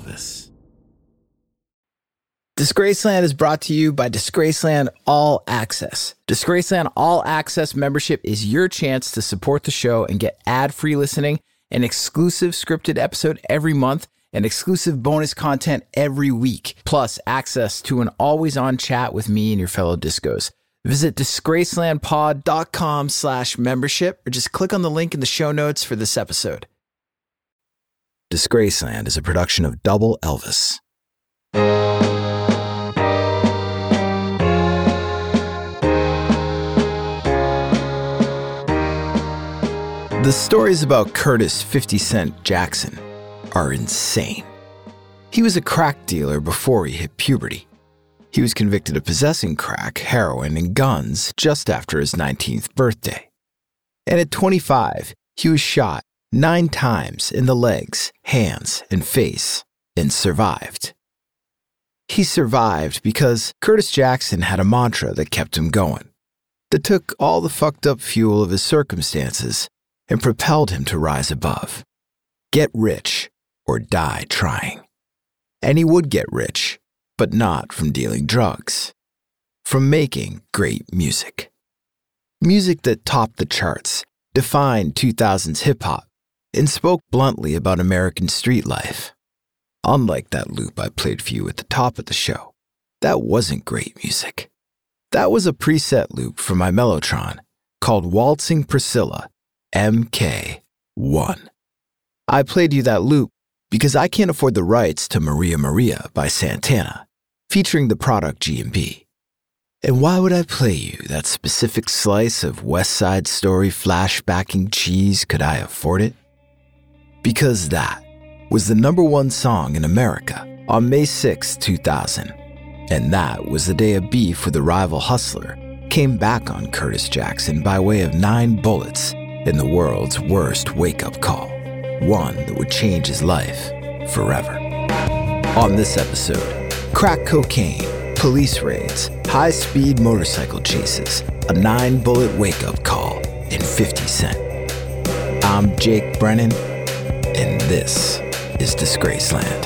Elvis. Disgraceland is brought to you by Disgraceland All Access. Disgraceland All Access membership is your chance to support the show and get ad-free listening, an exclusive scripted episode every month, and exclusive bonus content every week, plus access to an always-on chat with me and your fellow discos. Visit disgracelandpod.com/membership or just click on the link in the show notes for this episode. Disgraceland is a production of Double Elvis. The stories about Curtis 50 Cent Jackson are insane. He was a crack dealer before he hit puberty. He was convicted of possessing crack, heroin, and guns just after his 19th birthday. And at 25, he was shot 9 times in the legs, hands, and face, and survived. He survived because Curtis Jackson had a mantra that kept him going, that took all the fucked up fuel of his circumstances and propelled him to rise above. Get rich or die trying. And he would get rich, but not from dealing drugs. From making great music. Music that topped the charts, defined 2000s hip-hop, and spoke bluntly about American street life. Unlike that loop I played for you at the top of the show, that wasn't great music. That was a preset loop from my Mellotron called Waltzing Priscilla, MK1. I played you that loop because I can't afford the rights to Maria Maria by Santana, featuring the product G&B. And why would I play you that specific slice of West Side Story flashbacking cheese could I afford it? Because that was the #1 song in America on May 6, 2000. And that was the day a beef with a rival hustler came back on Curtis Jackson by way of 9 bullets in the world's worst wake-up call. One that would change his life forever. On this episode, crack cocaine, police raids, high-speed motorcycle chases, a 9-bullet wake-up call, and 50 Cent. I'm Jake Brennan, and this is Disgraceland.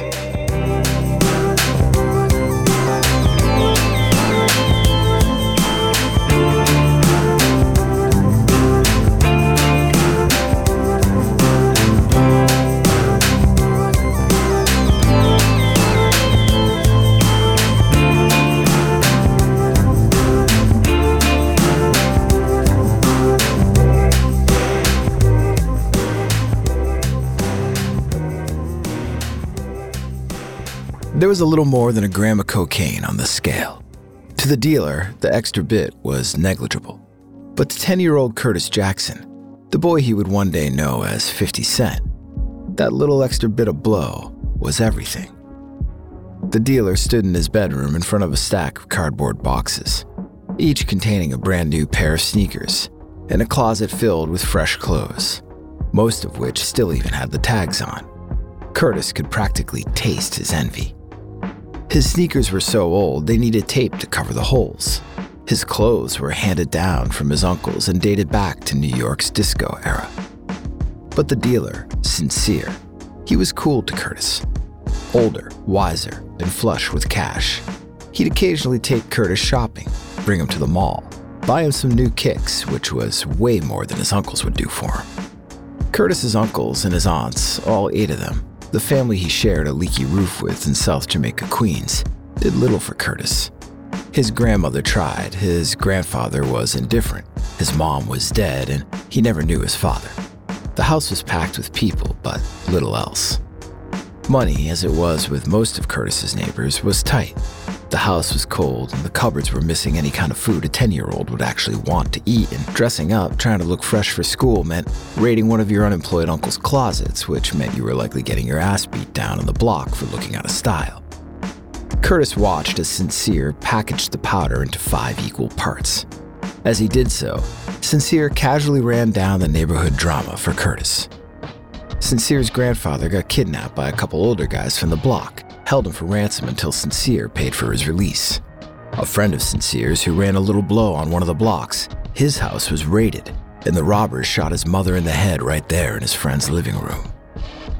There was a little more than a gram of cocaine on the scale. To the dealer, the extra bit was negligible. But to 10-year-old Curtis Jackson, the boy he would one day know as 50 Cent, that little extra bit of blow was everything. The dealer stood in his bedroom in front of a stack of cardboard boxes, each containing a brand new pair of sneakers and a closet filled with fresh clothes, most of which still even had the tags on. Curtis could practically taste his envy. His sneakers were so old they needed tape to cover the holes. His clothes were handed down from his uncles and dated back to New York's disco era. But the dealer, Sincere, he was cool to Curtis. Older, wiser, and flush with cash. He'd occasionally take Curtis shopping, bring him to the mall, buy him some new kicks, which was way more than his uncles would do for him. Curtis's uncles and his aunts, all 8 of them, the family he shared a leaky roof with in South Jamaica, Queens, did little for Curtis. His grandmother tried, his grandfather was indifferent, his mom was dead, and he never knew his father. The house was packed with people, but little else. Money, as it was with most of Curtis's neighbors, was tight. The house was cold, and the cupboards were missing any kind of food a 10-year-old would actually want to eat, and dressing up, trying to look fresh for school, meant raiding one of your unemployed uncle's closets, which meant you were likely getting your ass beat down on the block for looking out of style. Curtis watched as Sincere packaged the powder into 5 equal parts. As he did so, Sincere casually ran down the neighborhood drama for Curtis. Sincere's grandfather got kidnapped by a couple older guys from the block, held him for ransom until Sincere paid for his release. A friend of Sincere's who ran a little blow on one of the blocks, his house was raided, and the robbers shot his mother in the head right there in his friend's living room.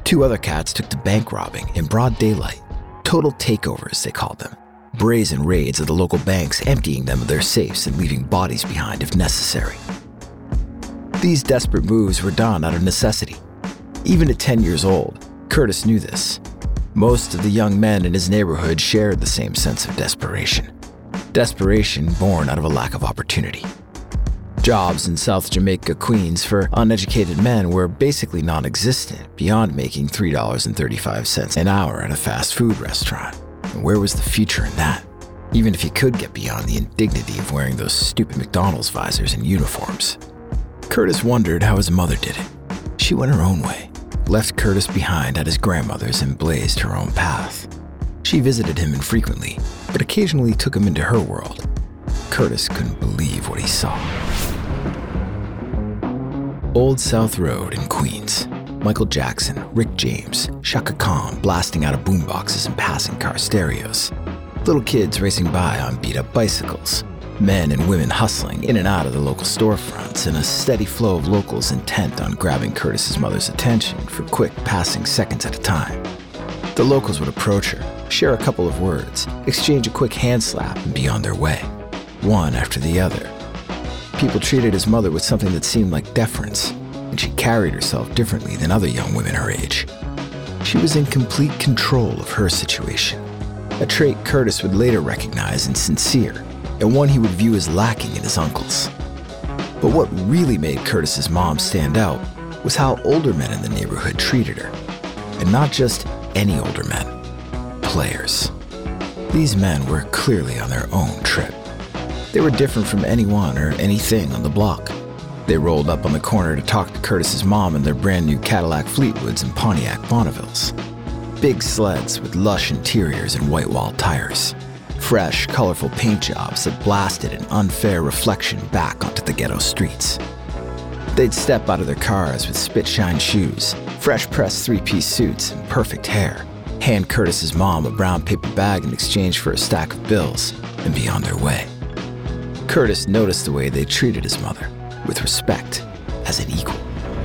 2 other cats took to bank robbing in broad daylight. Total takeovers, they called them. Brazen raids of the local banks, emptying them of their safes and leaving bodies behind if necessary. These desperate moves were done out of necessity. Even at 10 years old, Curtis knew this. Most of the young men in his neighborhood shared the same sense of desperation. Desperation born out of a lack of opportunity. Jobs in South Jamaica, Queens for uneducated men were basically non-existent beyond making $3.35 an hour at a fast food restaurant. And where was the future in that? Even if he could get beyond the indignity of wearing those stupid McDonald's visors and uniforms. Curtis wondered how his mother did it. She went her own way, left Curtis behind at his grandmother's and blazed her own path. She visited him infrequently, but occasionally took him into her world. Curtis couldn't believe what he saw. Old South Road in Queens. Michael Jackson, Rick James, Chaka Khan blasting out of boomboxes and passing car stereos. Little kids racing by on beat-up bicycles. Men and women hustling in and out of the local storefronts, and a steady flow of locals intent on grabbing Curtis's mother's attention for quick passing seconds at a time. The locals would approach her, share a couple of words, exchange a quick hand slap, and be on their way, one after the other. People treated his mother with something that seemed like deference, and she carried herself differently than other young women her age. She was in complete control of her situation, a trait Curtis would later recognize in Sincere, and one he would view as lacking in his uncles. But what really made Curtis's mom stand out was how older men in the neighborhood treated her. And not just any older men, players. These men were clearly on their own trip. They were different from anyone or anything on the block. They rolled up on the corner to talk to Curtis's mom in their brand new Cadillac Fleetwoods and Pontiac Bonnevilles. Big sleds with lush interiors and white-walled tires. Fresh, colorful paint jobs that blasted an unfair reflection back onto the ghetto streets. They'd step out of their cars with spit-shine shoes, fresh-pressed 3-piece suits, and perfect hair, hand Curtis's mom a brown paper bag in exchange for a stack of bills, and be on their way. Curtis noticed the way they treated his mother, with respect, as an equal.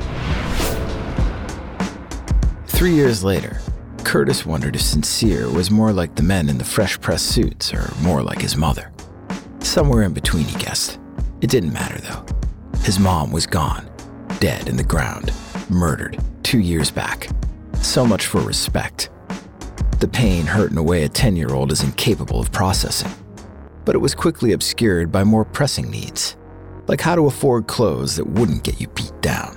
3 years later, Curtis wondered if Sincere was more like the men in the fresh-pressed suits or more like his mother. Somewhere in between, he guessed. It didn't matter, though. His mom was gone, dead in the ground, murdered 2 years back. So much for respect. The pain hurt in a way a 10-year-old is incapable of processing. But it was quickly obscured by more pressing needs, like how to afford clothes that wouldn't get you beat down.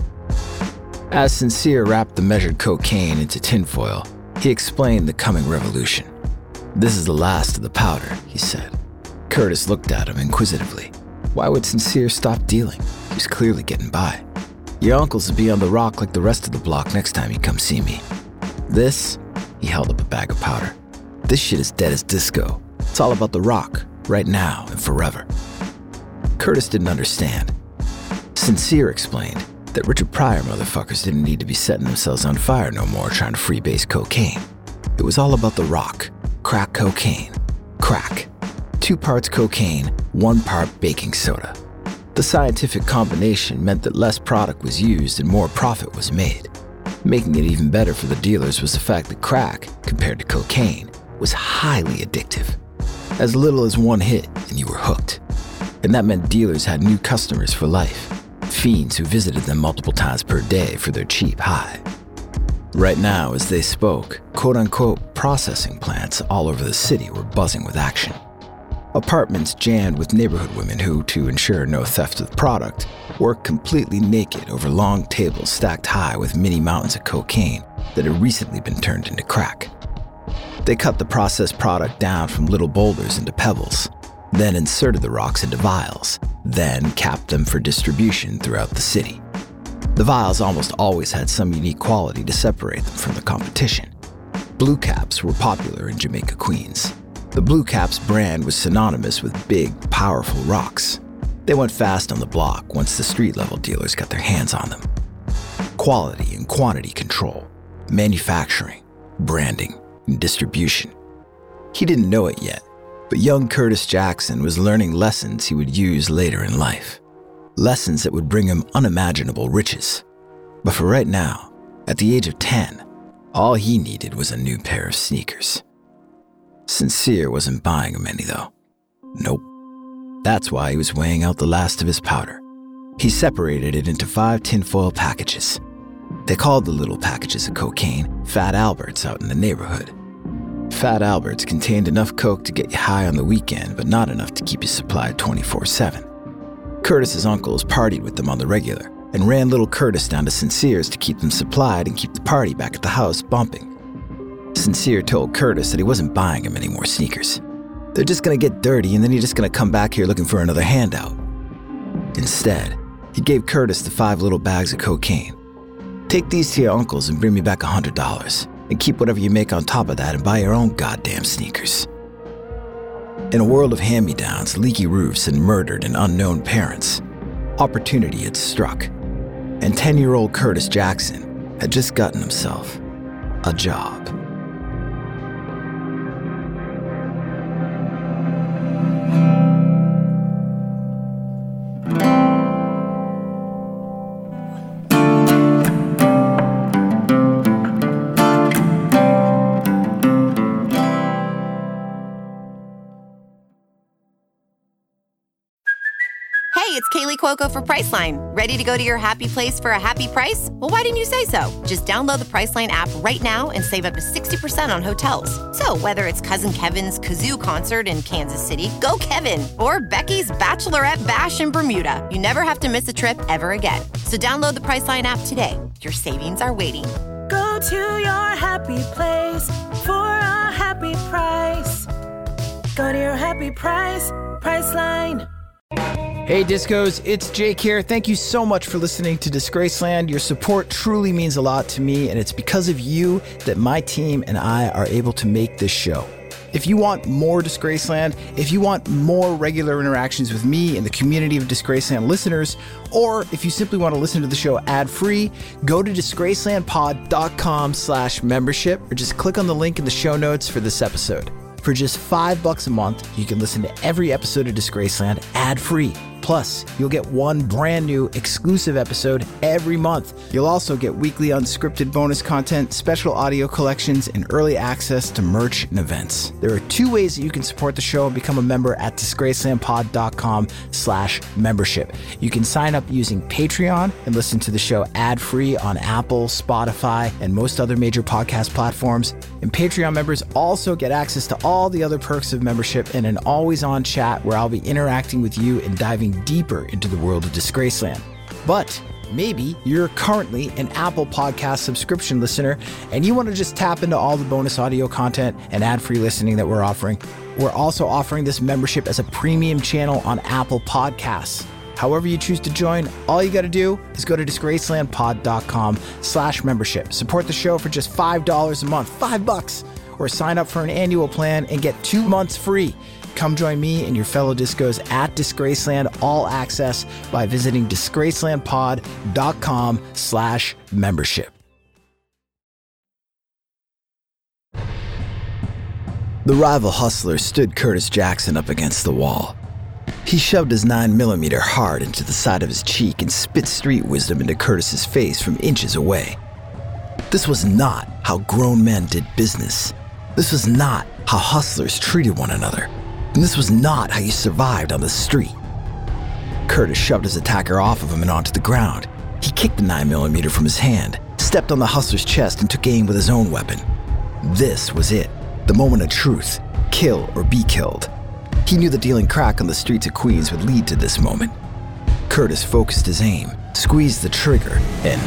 As Sincere wrapped the measured cocaine into tinfoil, he explained the coming revolution. "This is the last of the powder," he said. Curtis looked at him inquisitively. Why would Sincere stop dealing? He was clearly getting by. "Your uncles will be on the rock like the rest of the block next time you come see me. This," he held up a bag of powder, "this shit is dead as disco. It's all about the rock, right now and forever." Curtis didn't understand. Sincere explained that Richard Pryor motherfuckers didn't need to be setting themselves on fire no more trying to freebase cocaine. It was all about the rock, crack cocaine, crack. 2 parts cocaine, 1 part baking soda. The scientific combination meant that less product was used and more profit was made. Making it even better for the dealers was the fact that crack, compared to cocaine, was highly addictive. As little as 1 hit and you were hooked. And that meant dealers had new customers for life. Fiends who visited them multiple times per day for their cheap high. Right now, as they spoke, quote-unquote processing plants all over the city were buzzing with action. Apartments jammed with neighborhood women who, to ensure no theft of the product, worked completely naked over long tables stacked high with mini mountains of cocaine that had recently been turned into crack. They cut the processed product down from little boulders into pebbles, then inserted the rocks into vials, then capped them for distribution throughout the city. The vials almost always had some unique quality to separate them from the competition. Blue Caps were popular in Jamaica, Queens. The Blue Caps brand was synonymous with big, powerful rocks. They went fast on the block once the street-level dealers got their hands on them. Quality and quantity control, manufacturing, branding, and distribution. He didn't know it yet, but young Curtis Jackson was learning lessons he would use later in life. Lessons that would bring him unimaginable riches. But for right now, at the age of 10, All he needed was a new pair of sneakers. Sincere wasn't buying him any, though. Nope. That's why he was weighing out the last of his powder. He separated it into 5 tinfoil packages. They called the little packages of cocaine Fat Alberts out in the neighborhood. Fat Alberts contained enough coke to get you high on the weekend, but not enough to keep you supplied 24/7. Curtis's uncles partied with them on the regular and ran little Curtis down to Sincere's to keep them supplied and keep the party back at the house bumping. Sincere told Curtis that he wasn't buying him any more sneakers. They're just gonna get dirty and then you're just gonna come back here looking for another handout. Instead, he gave Curtis the 5 little bags of cocaine. Take these to your uncles and bring me back $100, and keep whatever you make on top of that and buy your own goddamn sneakers. In a world of hand-me-downs, leaky roofs, and murdered and unknown parents, opportunity had struck, and 10-year-old Curtis Jackson had just gotten himself a job. It's Kaylee Cuoco for Priceline. Ready to go to your happy place for a happy price? Well, why didn't you say so? Just download the Priceline app right now and save up to 60% on hotels. So whether it's Cousin Kevin's Kazoo Concert in Kansas City, go Kevin, or Becky's Bachelorette Bash in Bermuda, you never have to miss a trip ever again. So download the Priceline app today. Your savings are waiting. Go to your happy place for a happy price. Go to your happy price, Priceline. Hey Discos, it's Jake here. Thank you so much for listening to Disgraceland. Your support truly means a lot to me, and it's because of you that my team and I are able to make this show. If you want more Disgraceland, if you want more regular interactions with me and the community of Disgraceland listeners, or if you simply want to listen to the show ad-free, go to disgracelandpod.com/membership or just click on the link in the show notes for this episode. For just $5 a month, you can listen to every episode of Disgraceland ad-free. Plus, you'll get one brand new exclusive episode every month. You'll also get weekly unscripted bonus content, special audio collections, and early access to merch and events. There are 2 ways that you can support the show and become a member at disgracelandpod.com/membership. You can sign up using Patreon and listen to the show ad-free on Apple, Spotify, and most other major podcast platforms. And Patreon members also get access to all the other perks of membership and an always-on chat where I'll be interacting with you and diving deeper into the world of Disgraceland. But maybe you're currently an Apple Podcast subscription listener and you want to just tap into all the bonus audio content and ad-free listening that we're offering. We're also offering this membership as a premium channel on Apple Podcasts. However you choose to join, all you got to do is go to disgracelandpod.com/membership. Support the show for just $5 a month, $5, or sign up for an annual plan and get 2 months free. Come join me and your fellow discos at Disgraceland All Access by visiting disgracelandpod.com/membership. The rival hustler stood Curtis Jackson up against the wall. He shoved his 9mm hard into the side of his cheek and spit street wisdom into Curtis's face from inches away. This was not how grown men did business. This was not how hustlers treated one another. And this was not how you survived on the street. Curtis shoved his attacker off of him and onto the ground. He kicked the 9mm from his hand, stepped on the hustler's chest, and took aim with his own weapon. This was it, the moment of truth, kill or be killed. He knew that dealing crack on the streets of Queens would lead to this moment. Curtis focused his aim, squeezed the trigger, and...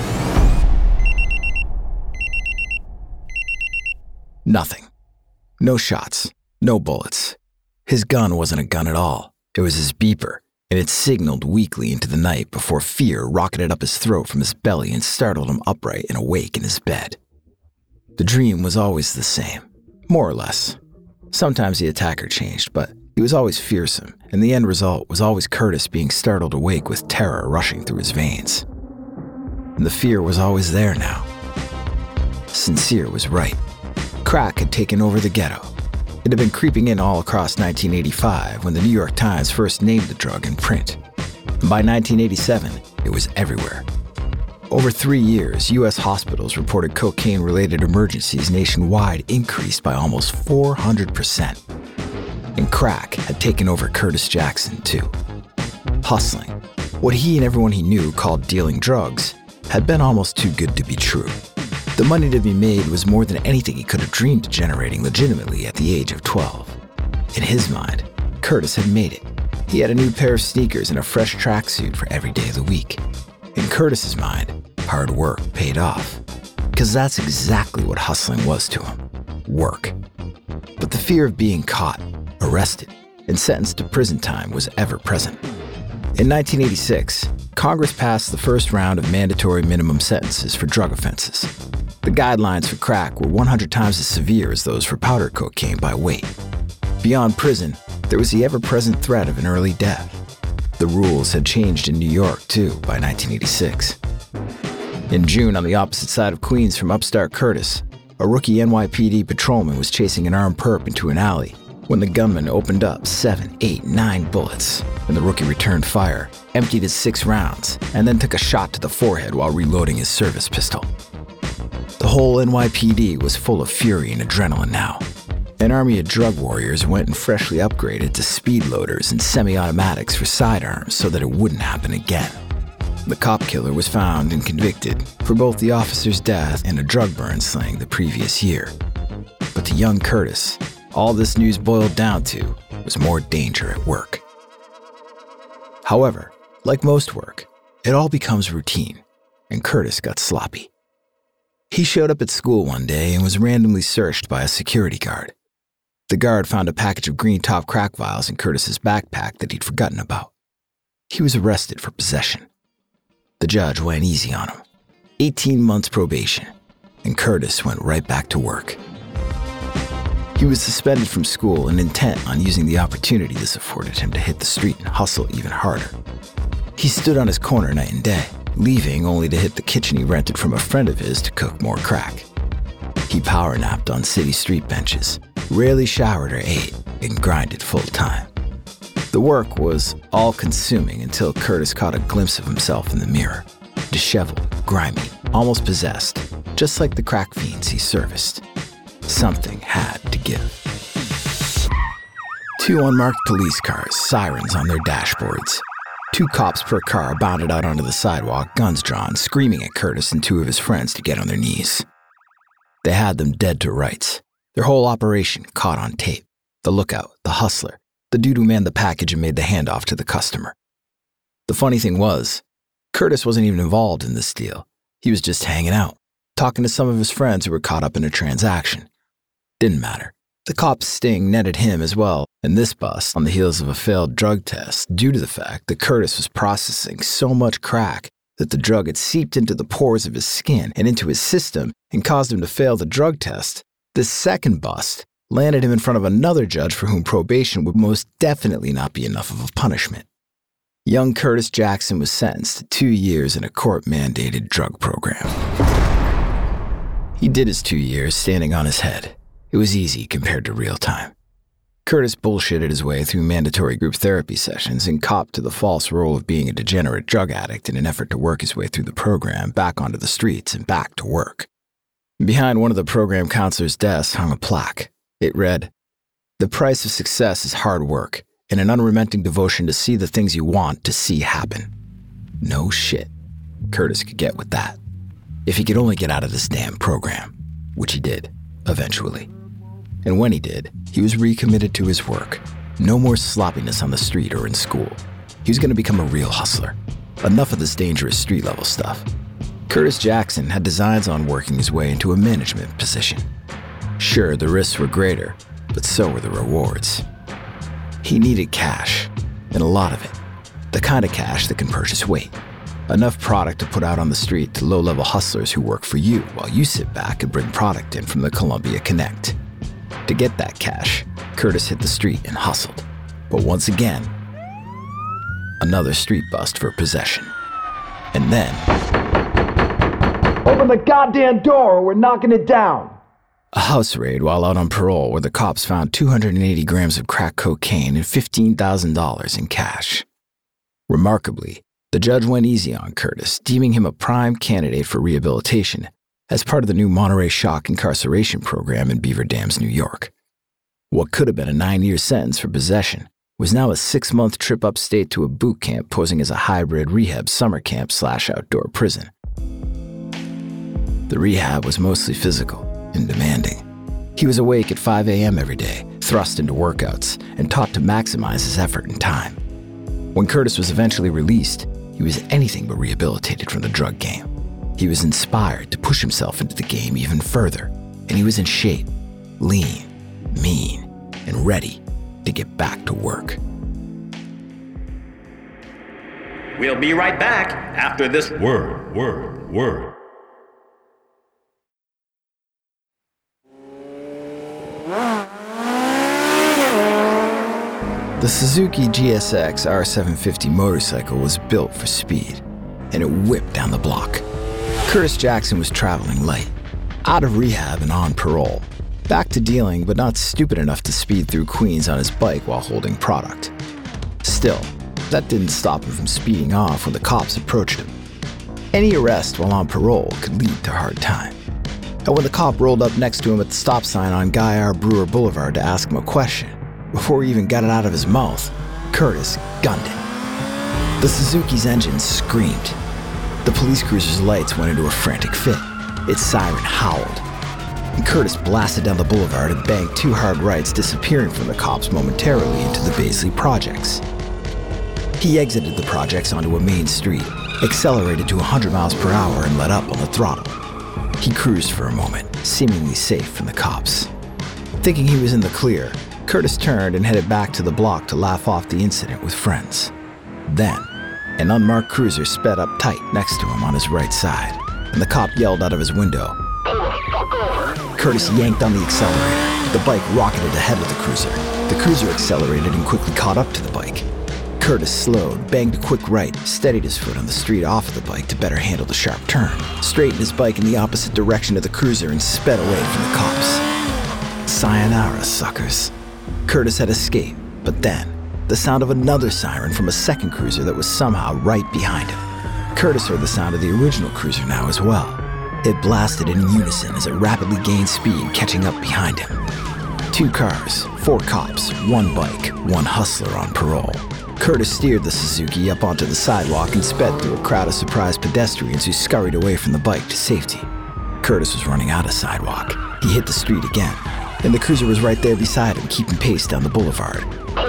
nothing. No shots, no bullets. His gun wasn't a gun at all. It was his beeper, and it signaled weakly into the night before fear rocketed up his throat from his belly and startled him upright and awake in his bed. The dream was always the same, more or less. Sometimes the attacker changed, but he was always fearsome, and the end result was always Curtis being startled awake with terror rushing through his veins. And the fear was always there now. Sincere was right. Crack had taken over the ghetto. It had been creeping in all across 1985 when the New York Times first named the drug in print. And by 1987, it was everywhere. Over 3 years, U.S. hospitals reported cocaine-related emergencies nationwide increased by almost 400%. And crack had taken over Curtis Jackson, too. Hustling, what he and everyone he knew called dealing drugs, had been almost too good to be true. The money to be made was more than anything he could have dreamed of generating legitimately at the age of 12. In his mind, Curtis had made it. He had a new pair of sneakers and a fresh tracksuit for every day of the week. In Curtis's mind, hard work paid off. Because that's exactly what hustling was to him. Work. But the fear of being caught, arrested, and sentenced to prison time was ever present. In 1986, Congress passed the first round of mandatory minimum sentences for drug offenses. The guidelines for crack were 100 times as severe as those for powder cocaine by weight. Beyond prison, there was the ever-present threat of an early death. The rules had changed in New York, too, by 1986. In June, on the opposite side of Queens from upstart Curtis, a rookie NYPD patrolman was chasing an armed perp into an alley when the gunman opened up 7, 8, 9 bullets, and the rookie returned fire, emptied his 6 rounds, and then took a shot to the forehead while reloading his service pistol. The whole NYPD was full of fury and adrenaline now. An army of drug warriors went and freshly upgraded to speed loaders and semi-automatics for sidearms so that it wouldn't happen again. The cop killer was found and convicted for both the officer's death and a drug burn slaying the previous year. But to young Curtis, all this news boiled down to was more danger at work. However, like most work, it all becomes routine, and Curtis got sloppy. He showed up at school one day and was randomly searched by a security guard. The guard found a package of green top crack vials in Curtis's backpack that he'd forgotten about. He was arrested for possession. The judge went easy on him. 18 months probation, and Curtis went right back to work. He was suspended from school and intent on using the opportunity this afforded him to hit the street and hustle even harder. He stood on his corner night and day, leaving only to hit the kitchen he rented from a friend of his to cook more crack. He power napped on city street benches, rarely showered or ate, and grinded full-time. The work was all-consuming until Curtis caught a glimpse of himself in the mirror, disheveled, grimy, almost possessed, just like the crack fiends he serviced. Something had to give. 2 unmarked police cars, sirens on their dashboards. 2 cops per car bounded out onto the sidewalk, guns drawn, screaming at Curtis and 2 of his friends to get on their knees. They had them dead to rights. Their whole operation caught on tape. The lookout, the hustler, the dude who manned the package and made the handoff to the customer. The funny thing was, Curtis wasn't even involved in this deal. He was just hanging out, talking to some of his friends who were caught up in a transaction. Didn't matter. The cops' sting netted him as well, and this bust on the heels of a failed drug test due to the fact that Curtis was processing so much crack that the drug had seeped into the pores of his skin and into his system and caused him to fail the drug test. This second bust landed him in front of another judge for whom probation would most definitely not be enough of a punishment. Young Curtis Jackson was sentenced to 2 years in a court-mandated drug program. He did his 2 years standing on his head. It was easy compared to real time. Curtis bullshitted his way through mandatory group therapy sessions and copped to the false role of being a degenerate drug addict in an effort to work his way through the program, back onto the streets, and back to work. Behind one of the program counselor's desks hung a plaque. It read, "The price of success is hard work and an unrelenting devotion to see the things you want to see happen." No shit. Curtis could get with that. If he could only get out of this damn program, which he did, eventually. And when he did, he was recommitted to his work. No more sloppiness on the street or in school. He was going to become a real hustler. Enough of this dangerous street-level stuff. Curtis Jackson had designs on working his way into a management position. Sure, the risks were greater, but so were the rewards. He needed cash, and a lot of it. The kind of cash that can purchase weight. Enough product to put out on the street to low-level hustlers who work for you while you sit back and bring product in from the Columbia Connect. To get that cash, Curtis hit the street and hustled. But once again, another street bust for possession. And then... "Open the goddamn door or we're knocking it down!" A house raid while out on parole where the cops found 280 grams of crack cocaine and $15,000 in cash. Remarkably, The judge went easy on Curtis, deeming him a prime candidate for rehabilitation as part of the new Monterey Shock incarceration program in Beaver Dams, New York. What could have been a 9-year sentence for possession was now a 6-month trip upstate to a boot camp posing as a hybrid rehab summer camp / outdoor prison. The rehab was mostly physical and demanding. He was awake at 5 a.m. every day, thrust into workouts, and taught to maximize his effort and time. When Curtis was eventually released, he was anything but rehabilitated from the drug game. He was inspired to push himself into the game even further, and he was in shape, lean, mean, and ready to get back to work. We'll be right back after this word. The Suzuki GSX R750 motorcycle was built for speed, and it whipped down the block. Curtis Jackson was traveling light, out of rehab and on parole, back to dealing but not stupid enough to speed through Queens on his bike while holding product. Still, that didn't stop him from speeding off when the cops approached him. Any arrest while on parole could lead to hard time. And when the cop rolled up next to him at the stop sign on Guy R. Brewer Boulevard to ask him a question, before he even got it out of his mouth, Curtis gunned it. The Suzuki's engine screamed. The police cruiser's lights went into a frantic fit. Its siren howled. And Curtis blasted down the boulevard and banked 2 hard rights, disappearing from the cops momentarily into the Baisley Projects. He exited the projects onto a main street, accelerated to 100 miles per hour, and let up on the throttle. He cruised for a moment, seemingly safe from the cops. Thinking he was in the clear, Curtis turned and headed back to the block to laugh off the incident with friends. Then, an unmarked cruiser sped up tight next to him on his right side, and the cop yelled out of his window. Curtis yanked on the accelerator. The bike rocketed ahead of the cruiser. The cruiser accelerated and quickly caught up to the bike. Curtis slowed, banged a quick right, steadied his foot on the street off of the bike to better handle the sharp turn, straightened his bike in the opposite direction of the cruiser, and sped away from the cops. Sayonara, suckers. Curtis had escaped, but then, the sound of another siren from a second cruiser that was somehow right behind him. Curtis heard the sound of the original cruiser now as well. It blasted in unison as it rapidly gained speed, catching up behind him. 2 cars, 4 cops, 1 bike, 1 hustler on parole. Curtis steered the Suzuki up onto the sidewalk and sped through a crowd of surprised pedestrians who scurried away from the bike to safety. Curtis was running out of sidewalk. He hit the street again, and the cruiser was right there beside him, keeping pace down the boulevard.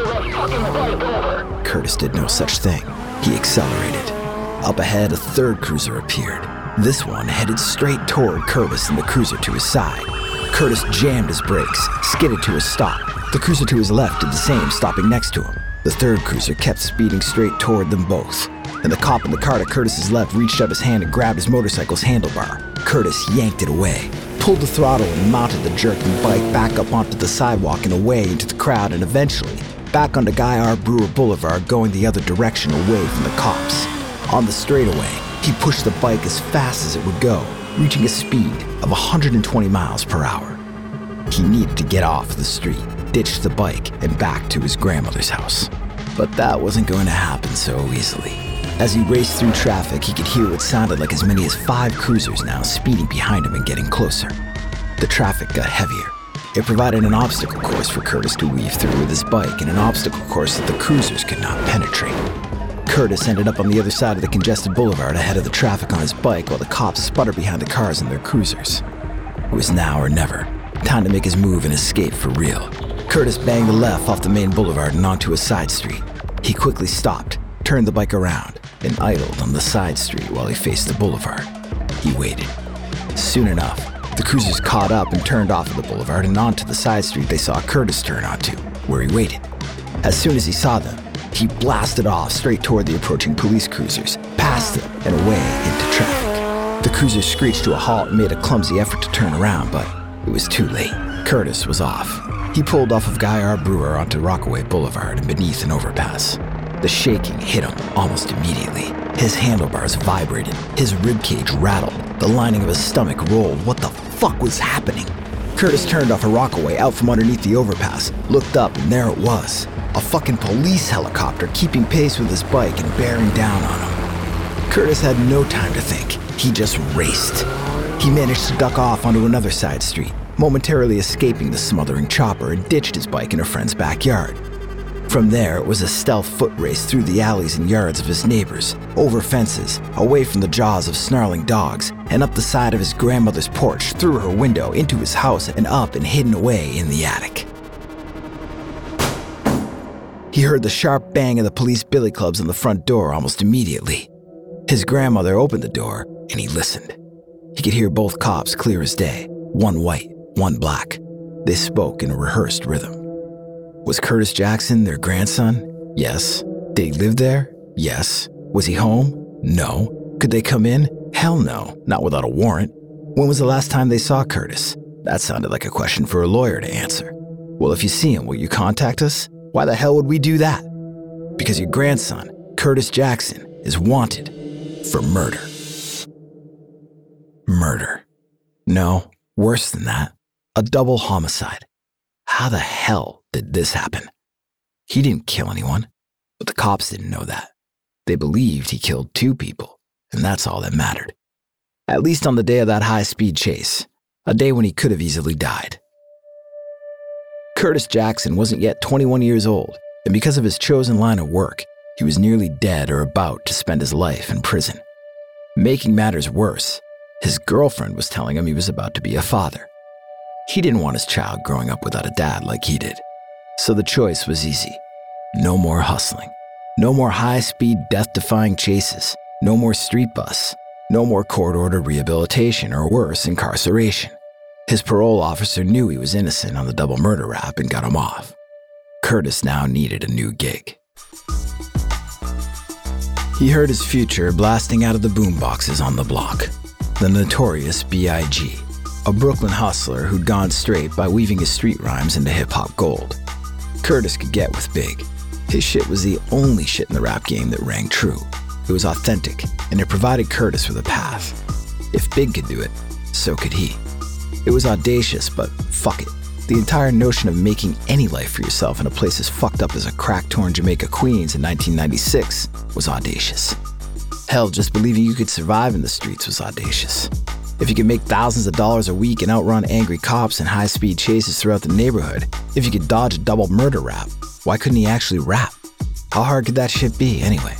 Curtis did no such thing. He accelerated. Up ahead, a 3rd cruiser appeared. This one headed straight toward Curtis and the cruiser to his side. Curtis jammed his brakes, skidded to a stop. The cruiser to his left did the same, stopping next to him. The 3rd cruiser kept speeding straight toward them both, and the cop in the car to Curtis's left reached out his hand and grabbed his motorcycle's handlebar. Curtis yanked it away, pulled the throttle and mounted the jerking bike back up onto the sidewalk and away into the crowd, and eventually back onto Guy R. Brewer Boulevard, going the other direction away from the cops. On the straightaway, he pushed the bike as fast as it would go, reaching a speed of 120 miles per hour. He needed to get off the street, ditch the bike, and back to his grandmother's house. But that wasn't going to happen so easily. As he raced through traffic, he could hear what sounded like as many as 5 cruisers now speeding behind him and getting closer. The traffic got heavier. It provided an obstacle course for Curtis to weave through with his bike, and an obstacle course that the cruisers could not penetrate. Curtis ended up on the other side of the congested boulevard ahead of the traffic on his bike while the cops sputtered behind the cars in their cruisers. It was now or never. Time to make his move and escape for real. Curtis banged the left off the main boulevard and onto a side street. He quickly stopped, turned the bike around, and idled on the side street while he faced the boulevard. He waited. Soon enough, the cruisers caught up and turned off of the boulevard and onto the side street they saw Curtis turn onto, where he waited. As soon as he saw them, he blasted off straight toward the approaching police cruisers, past them and away into traffic. The cruisers screeched to a halt and made a clumsy effort to turn around, but it was too late. Curtis was off. He pulled off of Guy R. Brewer onto Rockaway Boulevard and beneath an overpass. The shaking hit him almost immediately. His handlebars vibrated, his ribcage rattled, the lining of his stomach rolled. What the fuck was happening? Curtis turned off a Rockaway out from underneath the overpass, looked up, and there it was. A fucking police helicopter keeping pace with his bike and bearing down on him. Curtis had no time to think. He just raced. He managed to duck off onto another side street, momentarily escaping the smothering chopper, and ditched his bike in a friend's backyard. From there, it was a stealth foot race through the alleys and yards of his neighbors, over fences, away from the jaws of snarling dogs, and up the side of his grandmother's porch, through her window, into his house, and up and hidden away in the attic. He heard the sharp bang of the police billy clubs on the front door almost immediately. His grandmother opened the door, and he listened. He could hear both cops clear as day, one white, one black. They spoke in a rehearsed rhythm. Was Curtis Jackson their grandson? Yes. Did he live there? Yes. Was he home? No. Could they come in? Hell no, not without a warrant. When was the last time they saw Curtis? That sounded like a question for a lawyer to answer. Well, if you see him, will you contact us? Why the hell would we do that? Because your grandson, Curtis Jackson, is wanted for murder. Murder. No, worse than that. A double homicide. How the hell did this happen? He didn't kill anyone, but the cops didn't know that. They believed he killed 2 people, and that's all that mattered. At least on the day of that high-speed chase, a day when he could have easily died. Curtis Jackson wasn't yet 21 years old, and because of his chosen line of work, he was nearly dead or about to spend his life in prison. Making matters worse, his girlfriend was telling him he was about to be a father. He didn't want his child growing up without a dad like he did. So the choice was easy. No more hustling. No more high-speed, death-defying chases. No more street bus. No more court-ordered rehabilitation or worse, incarceration. His parole officer knew he was innocent on the double murder rap and got him off. Curtis now needed a new gig. He heard his future blasting out of the boomboxes on the block. The notorious B.I.G., a Brooklyn hustler who'd gone straight by weaving his street rhymes into hip-hop gold. Curtis could get with Big. His shit was the only shit in the rap game that rang true. It was authentic, and it provided Curtis with a path. If Big could do it, so could he. It was audacious, but fuck it. The entire notion of making any life for yourself in a place as fucked up as a crack-torn Jamaica, Queens in 1996 was audacious. Hell, just believing you could survive in the streets was audacious. If you could make thousands of dollars a week and outrun angry cops in high-speed chases throughout the neighborhood, if you could dodge a double murder rap, why couldn't he actually rap? How hard could that shit be, anyway?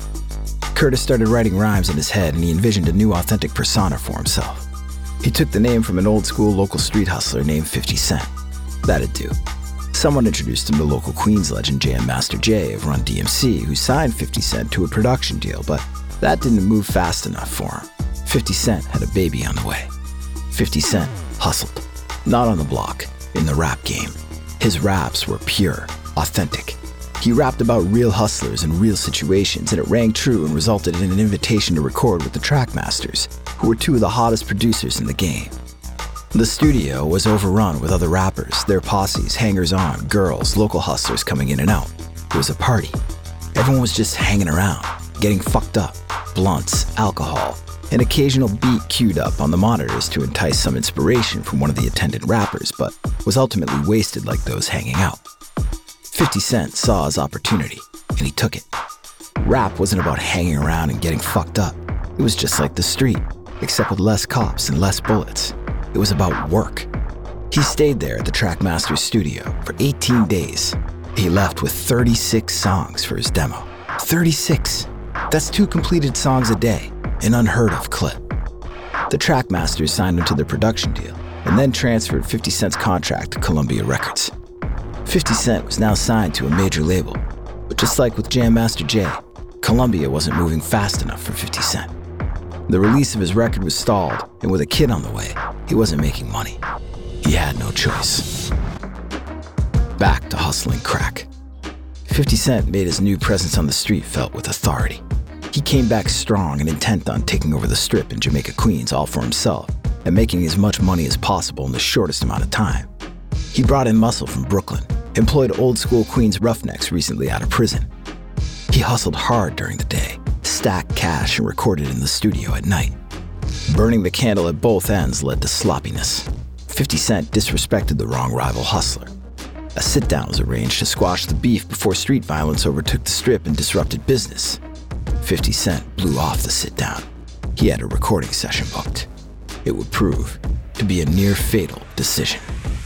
Curtis started writing rhymes in his head, and he envisioned a new authentic persona for himself. He took the name from an old-school local street hustler named 50 Cent. That'd do. Someone introduced him to local Queens legend Jam Master Jay of Run DMC, who signed 50 Cent to a production deal, but that didn't move fast enough for him. 50 Cent had a baby on the way. 50 Cent hustled. Not on the block, in the rap game. His raps were pure, authentic. He rapped about real hustlers and real situations, and it rang true and resulted in an invitation to record with the Trackmasters, who were 2 of the hottest producers in the game. The studio was overrun with other rappers, their posses, hangers-on, girls, local hustlers coming in and out. It was a party. Everyone was just hanging around, getting fucked up, blunts, alcohol, an occasional beat queued up on the monitors to entice some inspiration from one of the attendant rappers, but was ultimately wasted like those hanging out. 50 Cent saw his opportunity, and he took it. Rap wasn't about hanging around and getting fucked up. It was just like the street, except with less cops and less bullets. It was about work. He stayed there at the Trackmasters studio for 18 days. He left with 36 songs for his demo. 36! That's 2 completed songs a day. An unheard of clip. The Trackmasters signed him to their production deal and then transferred 50 Cent's contract to Columbia Records. 50 Cent was now signed to a major label, but just like with Jam Master Jay, Columbia wasn't moving fast enough for 50 Cent. The release of his record was stalled, and with a kid on the way, he wasn't making money. He had no choice. Back to hustling crack. 50 Cent made his new presence on the street felt with authority. He came back strong and intent on taking over the strip in Jamaica, Queens all for himself and making as much money as possible in the shortest amount of time. He brought in muscle from Brooklyn, employed old-school Queens roughnecks recently out of prison. He hustled hard during the day, stacked cash, and recorded in the studio at night. Burning the candle at both ends led to sloppiness. 50 Cent disrespected the wrong rival hustler. A sit-down was arranged to squash the beef before street violence overtook the strip and disrupted business. 50 Cent blew off the sit-down. He had a recording session booked. It would prove to be a near-fatal decision.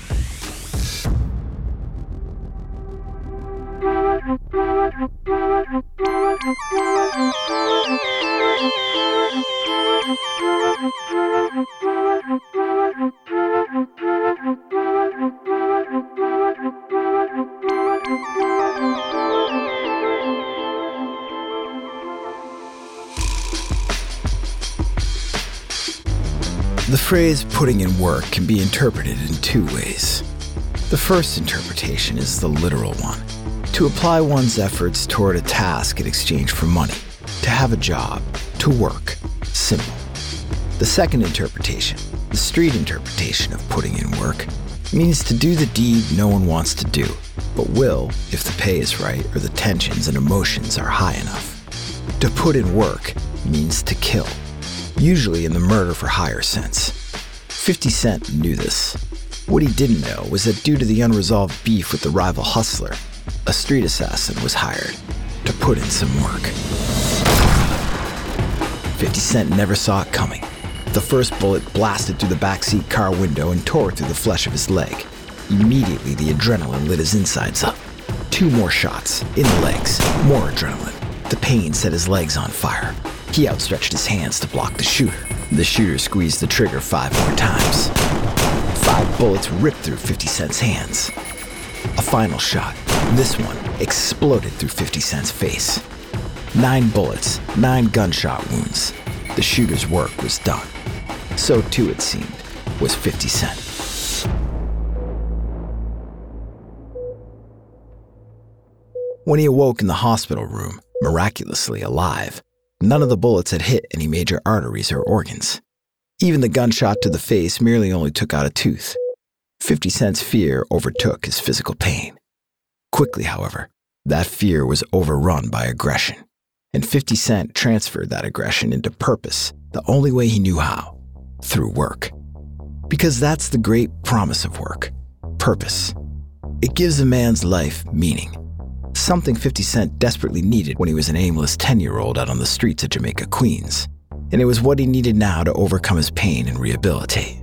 The phrase putting in work can be interpreted in two ways. The first interpretation is the literal one, to apply one's efforts toward a task in exchange for money, to have a job, to work, simple. The second interpretation, the street interpretation of putting in work, means to do the deed no one wants to do, but will if the pay is right or the tensions and emotions are high enough. To put in work means to kill, usually in the murder-for-hire sense. 50 Cent knew this. What he didn't know was that due to the unresolved beef with the rival hustler, a street assassin was hired to put in some work. 50 Cent never saw it coming. The first bullet blasted through the backseat car window and tore through the flesh of his leg. Immediately, the adrenaline lit his insides up. 2 more shots, in the legs, more adrenaline. The pain set his legs on fire. He outstretched his hands to block the shooter. The shooter squeezed the trigger 5 more times. 5 bullets ripped through 50 Cent's hands. A final shot. This one exploded through 50 Cent's face. 9 bullets, 9 gunshot wounds. The shooter's work was done. So too, it seemed, was 50 Cent. When he awoke in the hospital room, miraculously alive, none of the bullets had hit any major arteries or organs. Even the gunshot to the face merely only took out a tooth. 50 Cent's fear overtook his physical pain. Quickly, however, that fear was overrun by aggression, and 50 Cent transferred that aggression into purpose the only way he knew how, through work. Because that's the great promise of work, purpose. It gives a man's life meaning. Something 50 Cent desperately needed when he was an aimless 10-year-old out on the streets of Jamaica, Queens. And it was what he needed now to overcome his pain and rehabilitate.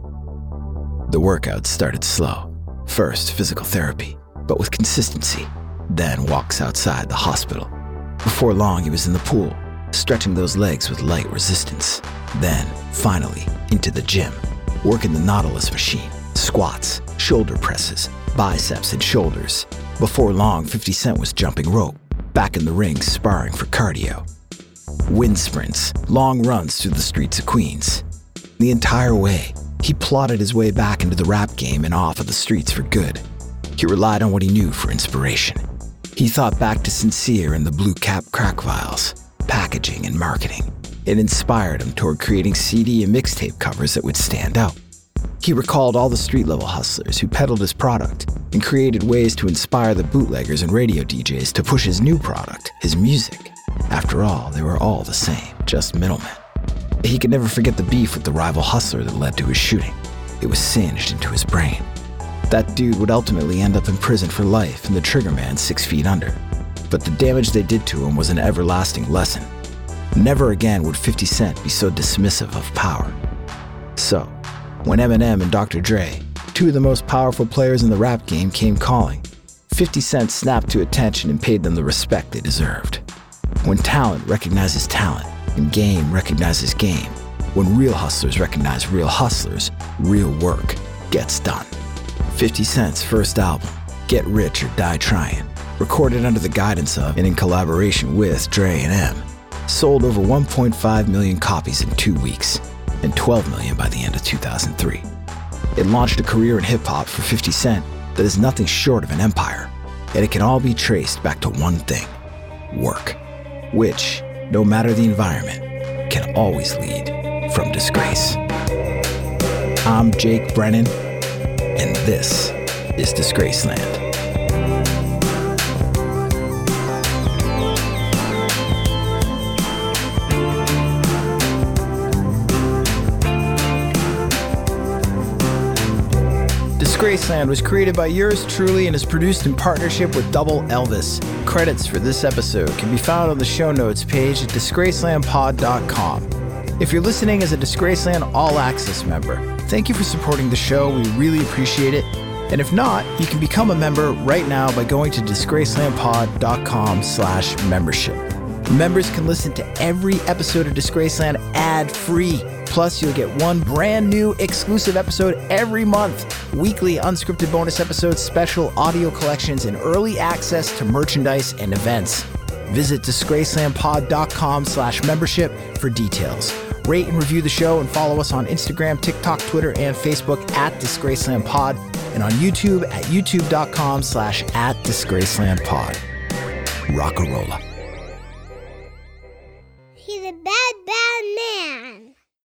The workouts started slow. First, physical therapy, but with consistency. Then walks outside the hospital. Before long, he was in the pool, stretching those legs with light resistance. Then, finally, into the gym, working the Nautilus machine, squats, shoulder presses, biceps and shoulders. Before long, 50 Cent was jumping rope, back in the ring sparring for cardio. Wind sprints, long runs through the streets of Queens. The entire way, he plotted his way back into the rap game and off of the streets for good. He relied on what he knew for inspiration. He thought back to Sincere and the Blue Cap crack vials, packaging and marketing. It inspired him toward creating CD and mixtape covers that would stand out. He recalled all the street-level hustlers who peddled his product and created ways to inspire the bootleggers and radio DJs to push his new product, his music. After all, they were all the same, just middlemen. He could never forget the beef with the rival hustler that led to his shooting. It was singed into his brain. That dude would ultimately end up in prison for life and the trigger man 6 feet under. But the damage they did to him was an everlasting lesson. Never again would 50 Cent be so dismissive of power. So, when Eminem and Dr. Dre, 2 of the most powerful players in the rap game, came calling, 50 Cent snapped to attention and paid them the respect they deserved. When talent recognizes talent and game recognizes game, when real hustlers recognize real hustlers, real work gets done. 50 Cent's first album, Get Rich or Die Trying, recorded under the guidance of and in collaboration with Dre and M, sold over 1.5 million copies in 2 weeks and 12 million by the end of 2003. It launched a career in hip-hop for 50 Cent that is nothing short of an empire, and it can all be traced back to one thing: work, which, no matter the environment, can always lead from disgrace. I'm Jake Brennan, and this is Disgraceland. Disgraceland was created by yours truly and is produced in partnership with Double Elvis. Credits for this episode can be found on the show notes page at disgracelandpod.com. If you're listening as a Disgraceland All Access member, thank you for supporting the show. We really appreciate it. And if not, you can become a member right now by going to disgracelandpod.com/membership. Members can listen to every episode of Disgraceland ad-free. Plus, you'll get one brand new exclusive episode every month, weekly unscripted bonus episodes, special audio collections, and early access to merchandise and events. Visit disgracelandpod.com/membership for details. Rate and review the show and follow us on Instagram, TikTok, Twitter, and Facebook at DisgracelandPod, and on YouTube at youtube.com/@DisgracelandPod. Rockarola.